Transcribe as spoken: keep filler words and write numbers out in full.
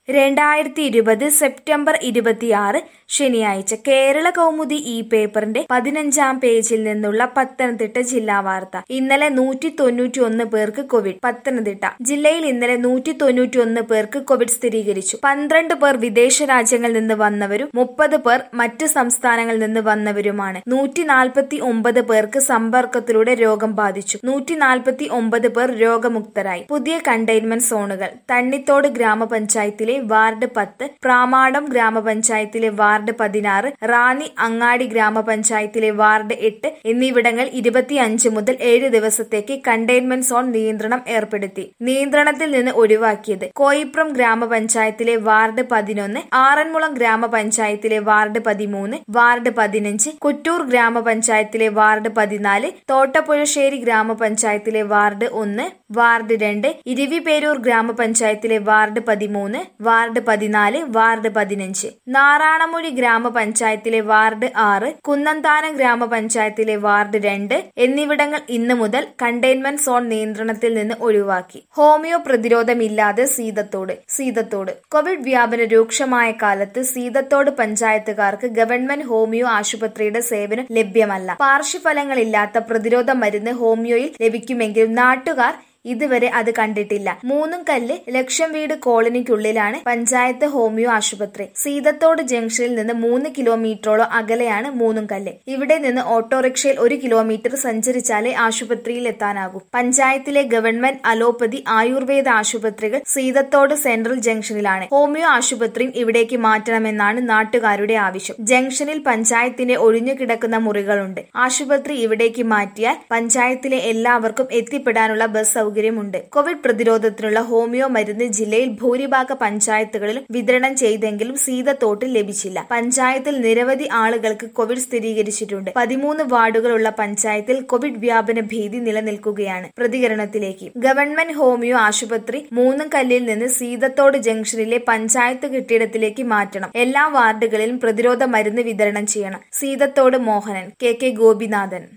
രണ്ടായിരത്തി ഇരുപത് സെപ്റ്റംബർ ഇരുപത്തിയാറ് ശനിയാഴ്ച കേരള കൗമുദി ഈ പേപ്പറിന്റെ പതിനഞ്ചാം പേജിൽ നിന്നുള്ള പത്തനംതിട്ട ജില്ലാ വാർത്ത. ഇന്നലെ നൂറ്റി തൊണ്ണൂറ്റി ഒന്ന് പേർക്ക് കോവിഡ്. പത്തനംതിട്ട ജില്ലയിൽ ഇന്നലെ നൂറ്റി തൊണ്ണൂറ്റി ഒന്ന് പേർക്ക് കോവിഡ് സ്ഥിരീകരിച്ചു. പന്ത്രണ്ട് പേർ വിദേശ രാജ്യങ്ങളിൽ നിന്ന് വന്നവരും മുപ്പത് പേർ മറ്റ് സംസ്ഥാനങ്ങളിൽ നിന്ന് വന്നവരുമാണ്. നൂറ്റി നാൽപ്പത്തി ഒമ്പത് പേർക്ക് സമ്പർക്കത്തിലൂടെ രോഗം ബാധിച്ചു. നൂറ്റി നാൽപ്പത്തി ഒമ്പത് പേർ രോഗമുക്തരായി. പുതിയ കണ്ടെയ്ൻമെന്റ് സോണുകൾ. തണ്ണിത്തോട് ഗ്രാമപഞ്ചായത്തിലെ വാർഡ് പത്ത്, പ്രാമാടം ഗ്രാമപഞ്ചായത്തിലെ വാർഡ് പതിനാറ്, റാന്നി അങ്ങാടി ഗ്രാമപഞ്ചായത്തിലെ വാർഡ് എട്ട് എന്നിവിടങ്ങൾ ഇരുപത്തിയഞ്ച് മുതൽ ഏഴ് ദിവസത്തേക്ക് കണ്ടെയ്ൻമെന്റ് സോൺ നിയന്ത്രണം ഏർപ്പെടുത്തി. നിയന്ത്രണത്തിൽ നിന്ന് ഒഴിവാക്കിയത് കോയിപ്രം ഗ്രാമപഞ്ചായത്തിലെ വാർഡ് പതിനൊന്ന്, ആറന്മുളം ഗ്രാമപഞ്ചായത്തിലെ വാർഡ് പതിമൂന്ന്, വാർഡ് പതിനഞ്ച്, കുറ്റൂർ ഗ്രാമപഞ്ചായത്തിലെ വാർഡ് പതിനാല്, തോട്ടപ്പുഴശ്ശേരി ഗ്രാമപഞ്ചായത്തിലെ വാർഡ് ഒന്ന്, വാർഡ് രണ്ട്, ഇരിവിപേരൂർ ഗ്രാമപഞ്ചായത്തിലെ വാർഡ് പതിമൂന്ന്, വാർഡ് പതിനാല്, വാർഡ് പതിനഞ്ച്, നാറാണമൊഴി ഗ്രാമപഞ്ചായത്തിലെ വാർഡ് ആറ്, കുന്നന്താനം ഗ്രാമപഞ്ചായത്തിലെ വാർഡ് രണ്ട് എന്നിവിടങ്ങൾ ഇന്ന് മുതൽ കണ്ടെയ്ൻമെന്റ് സോൺ നിയന്ത്രണത്തിൽ നിന്ന് ഒഴിവാക്കി. ഹോമിയോ പ്രതിരോധമില്ലാതെ സീതത്തോട്. സീതത്തോട് കോവിഡ് വ്യാപന രൂക്ഷമായ കാലത്ത് സീതത്തോട് പഞ്ചായത്തുകാർക്ക് ഗവൺമെന്റ് ഹോമിയോ ആശുപത്രിയുടെ സേവനം ലഭ്യമല്ല. പാർശ്വഫലങ്ങളില്ലാത്ത പ്രതിരോധ മരുന്ന് ഹോമിയോയിൽ ലഭിക്കുമെങ്കിലും നാട്ടുകാർ ഇതുവരെ അത് കണ്ടിട്ടില്ല. മൂന്നും കല്ല് ലക്ഷം വീട് കോളനിക്കുള്ളിലാണ് പഞ്ചായത്ത് ഹോമിയോ ആശുപത്രി. സീതത്തോട് ജംഗ്ഷനിൽ നിന്ന് മൂന്ന് കിലോമീറ്ററോളം അകലെയാണ് മൂന്നും കല്ല്. ഇവിടെ നിന്ന് ഓട്ടോറിക്ഷയിൽ ഒരു കിലോമീറ്റർ സഞ്ചരിച്ചാലേ ആശുപത്രിയിൽ എത്താനാകൂ. പഞ്ചായത്തിലെ ഗവൺമെന്റ് അലോപ്പതി ആയുർവേദ ആശുപത്രികൾ സീതത്തോട് സെൻട്രൽ ജംഗ്ഷനിലാണ്. ഹോമിയോ ആശുപത്രിയും ഇവിടേക്ക് മാറ്റണമെന്നാണ് നാട്ടുകാരുടെ ആവശ്യം. ജംഗ്ഷനിൽ പഞ്ചായത്തിന്റെ ഒഴിഞ്ഞുകിടക്കുന്ന മുറികളുണ്ട്. ആശുപത്രി ഇവിടേക്ക് മാറ്റിയാൽ പഞ്ചായത്തിലെ എല്ലാവർക്കും എത്തിപ്പെടാനുള്ള ബസ് സൗകര്യം ുണ്ട്. കോവിഡ് പ്രതിരോധത്തിനുള്ള ഹോമിയോ മരുന്ന് ജില്ലയിൽ ഭൂരിഭാഗ പഞ്ചായത്തുകളിലും വിതരണം ചെയ്തെങ്കിലും സീതത്തോട്ടിൽ ലഭിച്ചില്ല. പഞ്ചായത്തിൽ നിരവധി ആളുകൾക്ക് കോവിഡ് സ്ഥിരീകരിച്ചിട്ടുണ്ട്. പതിമൂന്ന് വാർഡുകളുള്ള പഞ്ചായത്തിൽ കോവിഡ് വ്യാപന ഭീതി നിലനിൽക്കുകയാണ്. പ്രതികരണത്തിലേക്ക്. ഗവൺമെന്റ് ഹോമിയോ ആശുപത്രി മൂന്നും കല്ലിൽ നിന്ന് സീതത്തോട് ജംഗ്ഷനിലെ പഞ്ചായത്ത് കെട്ടിടത്തിലേക്ക് മാറ്റണം. എല്ലാ വാർഡുകളിലും പ്രതിരോധ മരുന്ന് വിതരണം ചെയ്യണം. Seethathodu Mohanan, K K Gopinathan.